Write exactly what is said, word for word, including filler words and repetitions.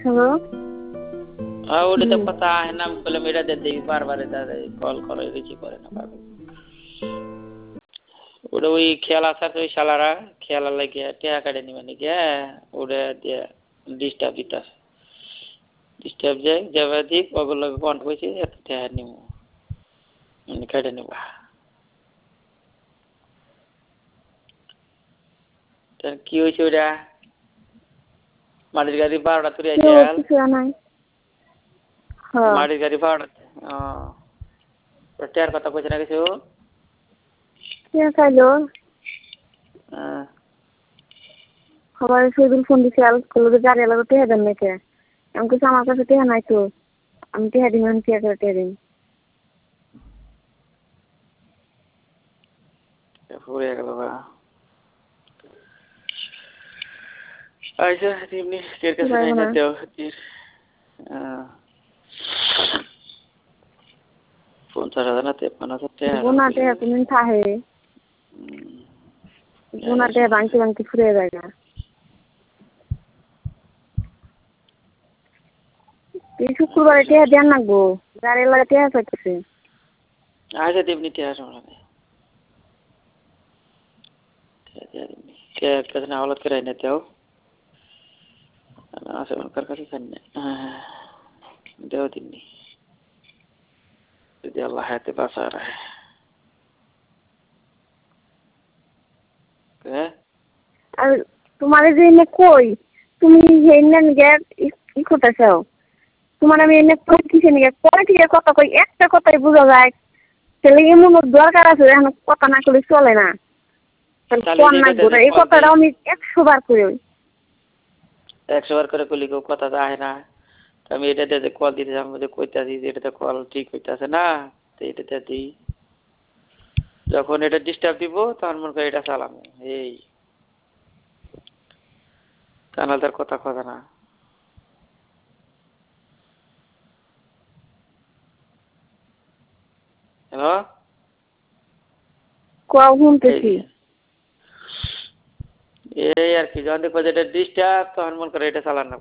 hello हाँ वो तो হুম पता है ना बोले मेरा दे दे बार बार दादा कॉल करे रिसीव करे ना बाबू ওটা ওই খেলা আছে ওই শালারা খেলা লাগে টিয়া কাটে নিবে নাকি ওটা দিয়ে ডিস্টার্ব দিতা ডিস্টার্ব যায় যাবে দিক ওগুলো বন্ধ হয়েছে এত টিয়া নিব মানে কাটে নিব তার কি হয়েছে ওটা মাটির গাড়ি বারোটা তুলে কেউ আইসাল কিছু নাই হ্যাঁ মাটির গাড়ি বারোটা ও টিয়ার কথা কইছে না কিছু কে চাইলো হ্যাঁ সবাই সেদিন ফোন দিছে আর কলকে গাড়ি লাগতে টেহা দেন নাকি আমি কিছু আমার কাছে টেহা নাই তো আমি টেহা দিন আমি টেহা করে টেহা দিন ফুরে গেল বা আচ্ছা এমনি টের কাছে নাই না দেও টের পঞ্চাশ হাজার না তেপ্পান্ন হাজার টাকা গোনা টেহা কোনদিন থাহে গোনা টেহা বাংতি বাংতি ফুরে যায় না এই শুক্রবারে টেহা দেন নাকবো গাড়ি লাগে টেহা চাইতেছে আচ্ছা দেবনি টেহা সমস্যা টেহা কাছে না হলত করে নিতে হও আছে ওনার কাছে খান্নে দেও দিননি যদি আল্লাহ হাতে বাঁচা রাখে হ্যাঁ আর তোমার যে এনে কই তুমি হেন গে ই করতেছাও তোমার আমি এনে কই কিসে নিয়ে কই থেকে কথা কই একটা কথাই বোঝা যায় তাহলে এমন দরকার আছে এখন কথা না করলে চলে না কোন না গোটা এই কথাটা আমি একশো বার করি একশো বার করে কইলি কেউ কথা যায় না আমি এটাতে যে কল দিতে যাবো যে কইতা দিই যে এটাতে কল ঠিক হইতেছে না তো এটাতে দিই যখন এটা ডিস্টার্ব দিব তখন মনে করি এটা চালামো এই কানাল তার কথা কথা না হ্যালো কোয়া শুনতেছি এই আর কি যখন দেখবো যে এটা ডিস্টার্ব তখন মনে করে এটা চালান না